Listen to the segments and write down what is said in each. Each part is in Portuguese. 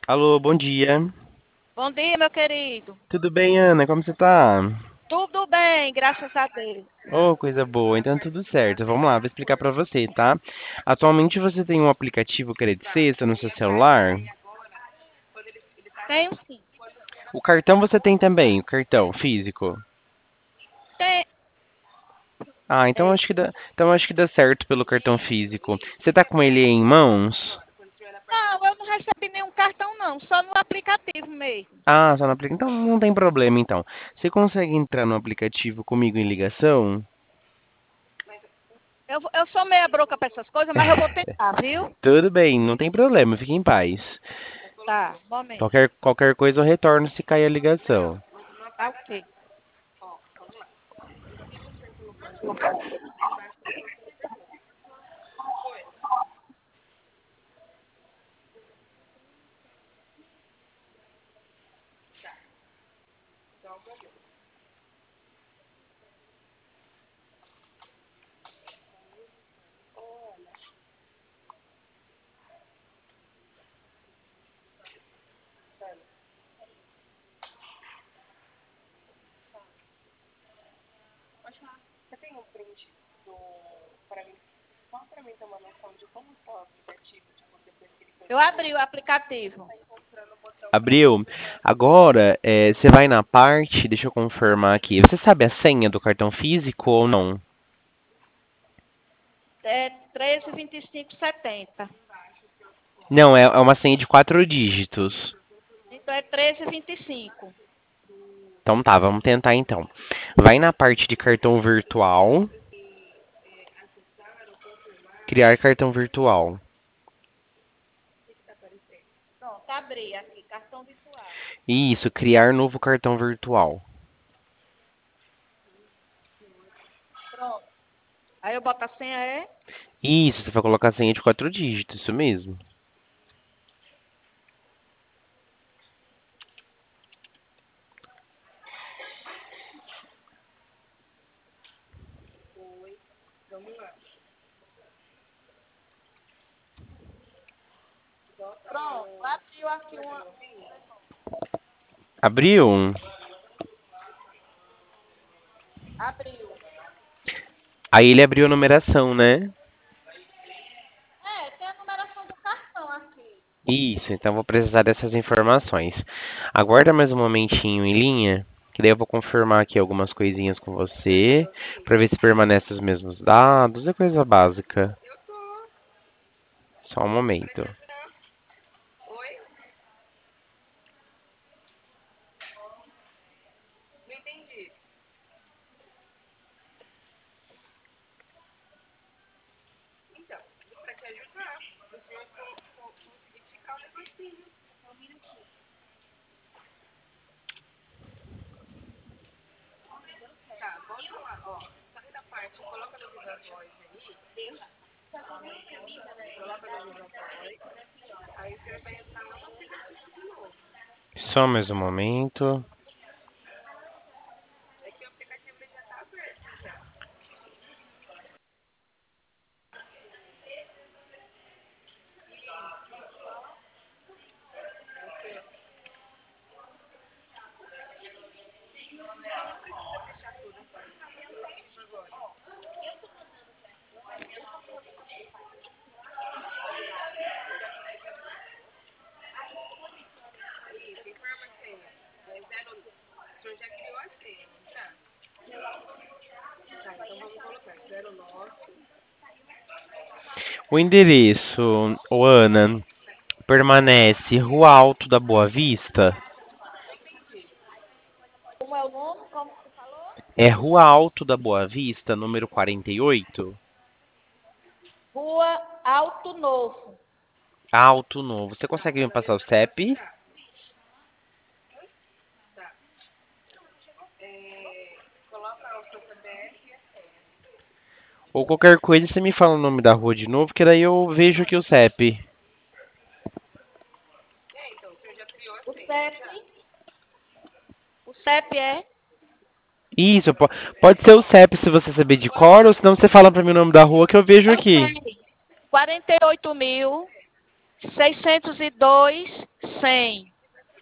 Alô, bom dia. Bom dia, meu querido. Tudo bem, Ana? Como você tá? Tudo bem, graças a Deus. Oh, coisa boa. Então tudo certo. Vamos lá, vou explicar pra você, tá? Atualmente você tem um aplicativo Credit Sexta no seu celular? Tenho sim. O cartão você tem também, o cartão físico. Tem, Ah, então é, acho que dá certo pelo cartão físico. Você tá com ele em mãos? não, eu não recebi nenhum cartão, não. Só no aplicativo mesmo. Ah, só no aplicativo. Então não tem problema, então. Você consegue entrar no aplicativo comigo em ligação? Eu sou meia broca para essas coisas, mas eu vou tentar, viu? Tudo bem, não tem problema, fique em paz. Tá, momento. Qualquer coisa eu retorno se cair a ligação. Tá ok. Eu abri o aplicativo. Abriu? Agora, você vai na parte, deixa eu confirmar aqui. Você sabe a senha do cartão físico ou não? É 132570. Não, é uma senha de 4 dígitos. Então é 1325. Então tá, vamos tentar então. Vai na parte de cartão virtual, criar cartão virtual. Pronto, abri aqui, cartão virtual. Isso, criar novo cartão virtual. Pronto. Aí eu boto a senha, é? Isso, você vai colocar a senha de 4 dígitos, isso mesmo. Pronto, abriu aqui uma. Abriu? Abriu. Aí ele abriu a numeração, né? É, tem a numeração do cartão aqui. Isso, então vou precisar dessas informações. Aguarda mais um momentinho em linha, que daí eu vou confirmar aqui algumas coisinhas com você, para ver se permanece os mesmos dados, é coisa básica. Só um momento. Só mais um momento. O endereço, ô Ana, permanece Rua Alto da Boa Vista. Como é o nome? Como você falou? É Rua Alto da Boa Vista, número 48. Rua Alto Novo. Alto Novo. Você consegue me passar o CEP? Ou qualquer coisa, você me fala o nome da rua de novo, que daí eu vejo aqui o CEP. O CEP. O CEP é Isso, pode ser o CEP se você saber de cor, ou senão você fala pra mim o nome da rua que eu vejo eu aqui. sei. 48.000. 602, 100.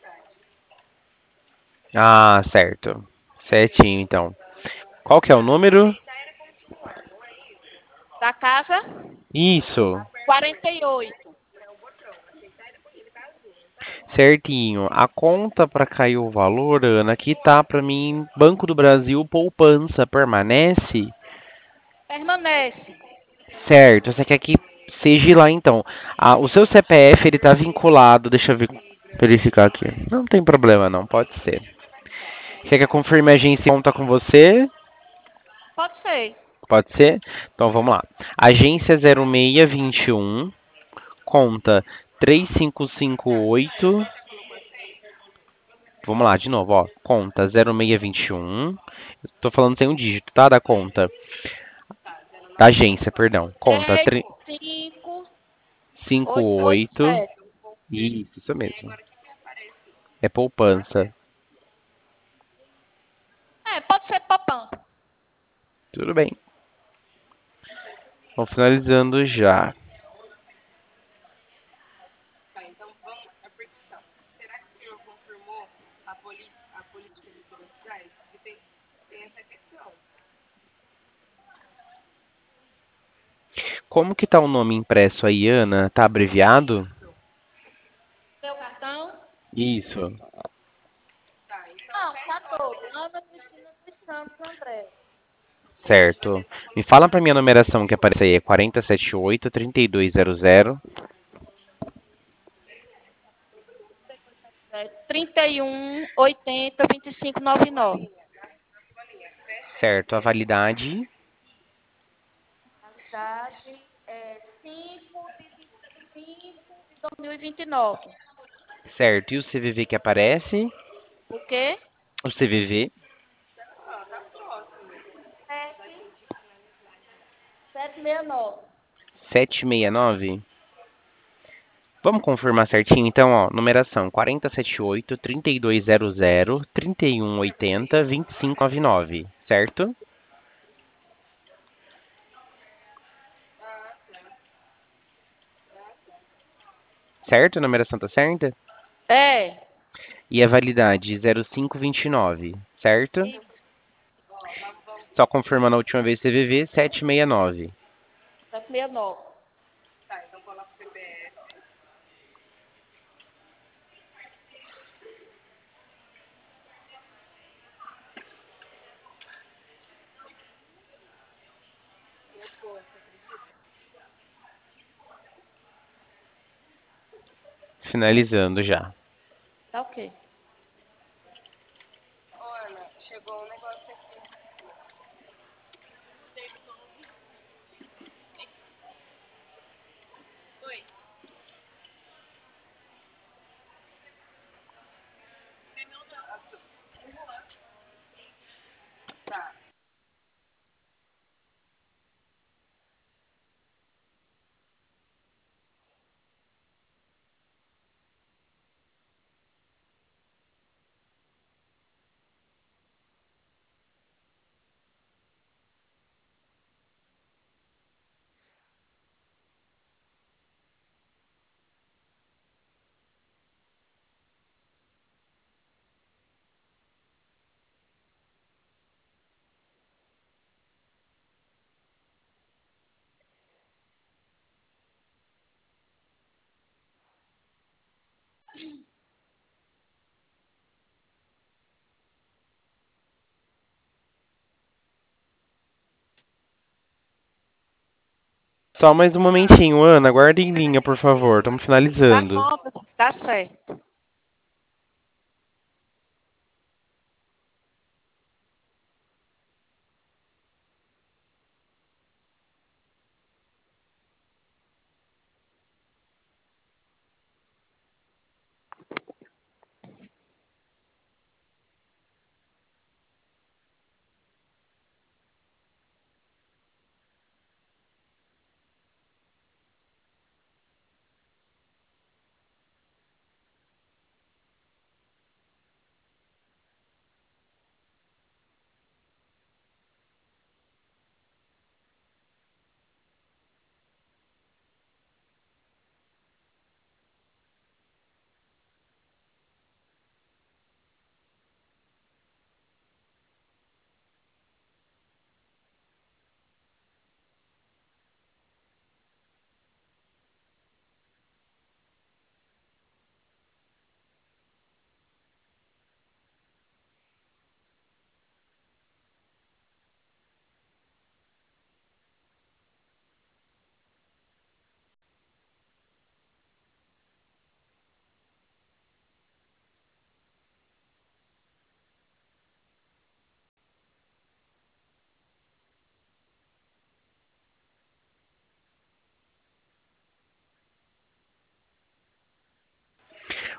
Ah, certo. Certinho, então. Qual que é o número? Da casa, Isso. 48. Certinho. A conta para cair o valor, Ana, aqui tá para mim, Banco do Brasil, poupança permanece? Permanece. Certo. Você quer que seja lá então? Ah, o seu CPF ele tá vinculado, deixa eu verificar aqui. Não tem problema não, pode ser. Você quer confirmar a agência conta com você? Pode ser. Pode ser? Então vamos lá. Agência 0621, conta 3558. Vamos lá, de novo, ó. Conta 0621. Tô falando sem um dígito, tá? Da conta. Da agência, perdão. Conta 35887. 58. Isso mesmo. É poupança. É, pode ser poupança. Tudo bem. Vamos finalizando já. Como que tá o nome impresso aí, Ana? Tá abreviado? Seu cartão? Isso. Não, tá todo. Ana Cristina dos Santos André. Certo. Me fala pra minha numeração que aparece aí. É 4078-3200. 3180 2599. Certo. A validade. Validade é 5/5/2029. Certo. E o CVV que aparece? O quê? O CVV. 7769. 769. Vamos confirmar certinho, então, ó. Numeração 4078-3200-3180-2599. Certo? Certo? A numeração tá certa? É. E a validade 0529. Certo? Isso. Só confirmando a última vez CVV 769. 769. Finalizando já. Tá ok. Só mais um momentinho, Ana. Aguarda em linha, por favor. Estamos Tá finalizando. bom, tá certo.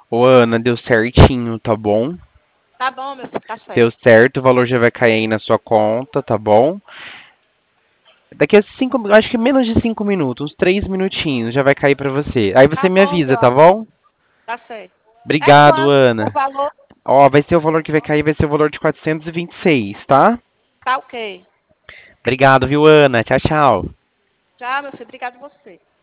Ô, Ana, deu certinho, tá bom? Tá bom, meu filho, tá Deu certo. certo, o valor já vai cair aí na sua conta, tá bom? Daqui a 5, acho que menos de 5 minutos, uns 3 minutinhos, já vai cair pra você. Aí você Tá me bom, avisa, meu tá amor. bom? Tá certo. É Obrigado, quanto o Ana. valor? Ó, vai ser o valor que vai cair, vai ser o valor de 426, tá? Tá ok. Obrigado, viu, Ana? Tchau, tchau. Já, meu filho, obrigado a você.